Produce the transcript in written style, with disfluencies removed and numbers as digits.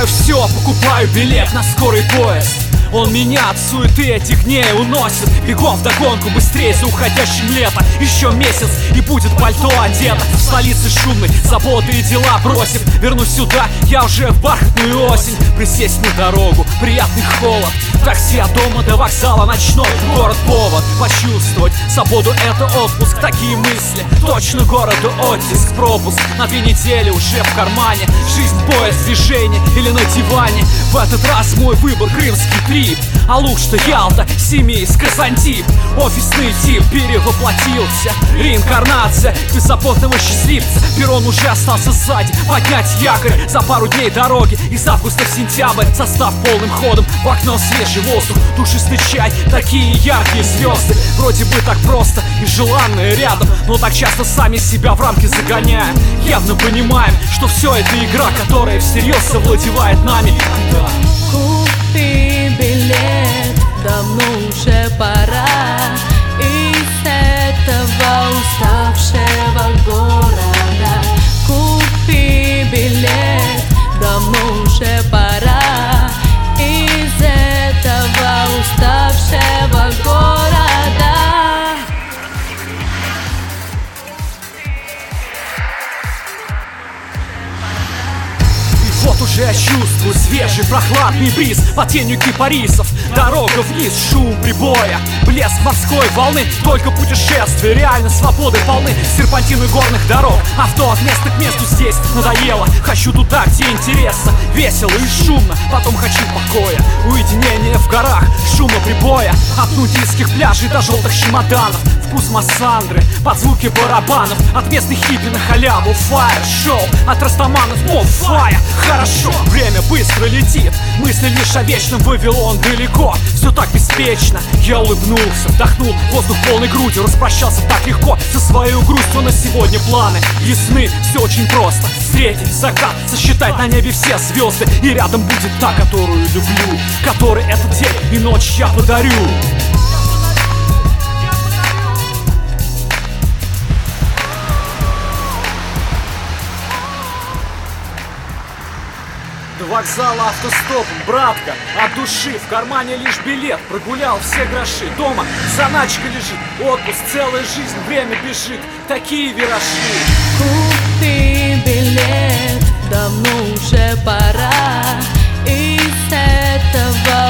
бросаю все, покупаю билет на скорый поезд. Он меня от суеты этих дней уносит бегом вдогонку, быстрее за уходящим лето. Еще месяц и будет пальто одето. В столице шумной, заботы и дела бросив, вернусь сюда, я уже в бархатную осень. Присесть на дорогу, приятный холод, такси от дома до вокзала ночной. Город повод почувствовать свободу, это отпуск. Такие мысли, точно городу оттиск. Пропуск на 2 недели уже в кармане. Жизнь, поезд, движение или на диване. В этот раз мой выбор крымский трип. Алушта, Ялта, Семейск, Казантип. Офисный тип перевоплотился. Реинкарнация беззаботного счастливца. Перрон уже остался сзади. Поднять якорь за пару дней дороги. Из августа в сентябрь состав полным ходом. В окно свежий воздух, душистый чай. Такие яркие звезды. Вроде бы так просто и желанные рядом, но так часто сами себя в рамки загоняем. Явно понимаем, что все это игра, которая всерьез овладевает нами. Купи билет, давно уже пора из этого уставшего города. Купи билет, давно уже пора из этого уставшего города. Вот уже я чувствую свежий прохладный бриз под тенью кипарисов. Дорога вниз, шум прибоя, блеск морской волны. Только путешествия реально свободы полны. Серпантины горных дорог, авто от места к месту здесь надоело. Хочу туда, где интересно, весело и шумно. Потом хочу покоя, уединение в горах, шума прибоя. От нудистских пляжей до желтых чемоданов. Вкус массандры под звуки барабанов. От местных хиппи на халяву фаер-шоу. От растаманов фаер. Хорошо, время быстро летит. Мысли лишь о вечном, Вавилон далеко. Все так беспечно. Я улыбнулся, вдохнул воздух полной грудью. Распрощался так легко со своей грустью. На сегодня планы ясны, все очень просто. Встретить закат, сосчитать на небе все звезды. И рядом будет та, которую люблю, которой этот день и ночь я подарю. До вокзала автостопом, братка, от души. В кармане лишь билет, прогулял все гроши. Дома заначка лежит, отпуск, целая жизнь. Время бежит, такие виражи. Купи билет, давно уже пора из этого